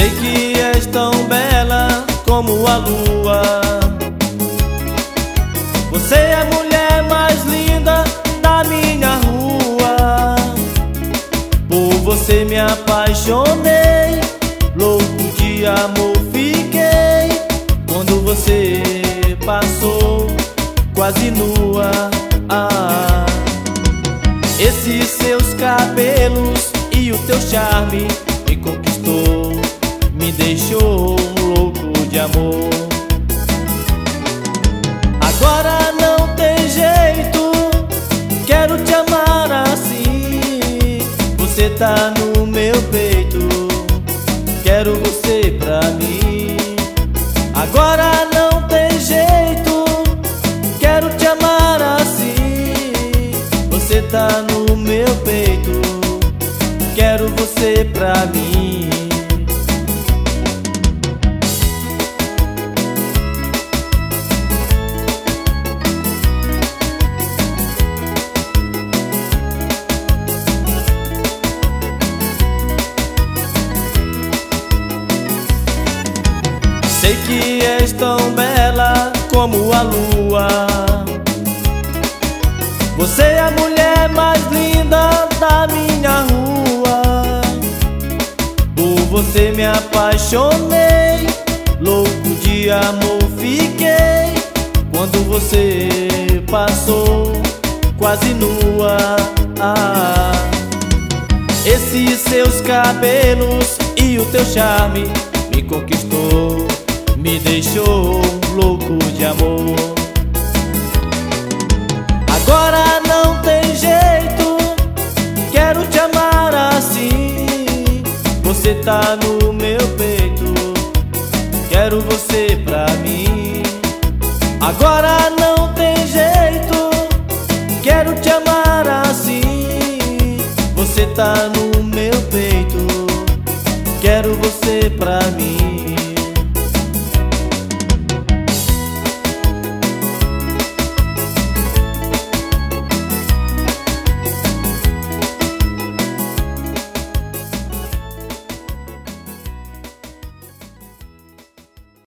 Sei que és tão bela como a lua. Você é a mulher mais linda da minha rua. Por você me apaixonei, louco de amor fiquei. Quando você passou quase nua. Esses seus cabelos e o teu charme me conquistou, me deixou louco de amor. Agora não tem jeito, quero te amar assim. Você tá no meu peito, quero você pra mim. Agora não tem jeito, quero te amar assim. Você tá no meu peito, quero você pra mim. Sei que és tão bela como a lua. Você é a mulher mais linda da minha rua. Por você me apaixonei, louco de amor fiquei. Quando você passou quase nua. Esses seus cabelos e o teu charme me conquistou, me deixou louco de amor. Agora não tem jeito, quero te amar assim. Você tá no meu peito, quero você pra mim. Agora não tem jeito, quero te amar assim. Você tá no meu peito, quero você pra mim.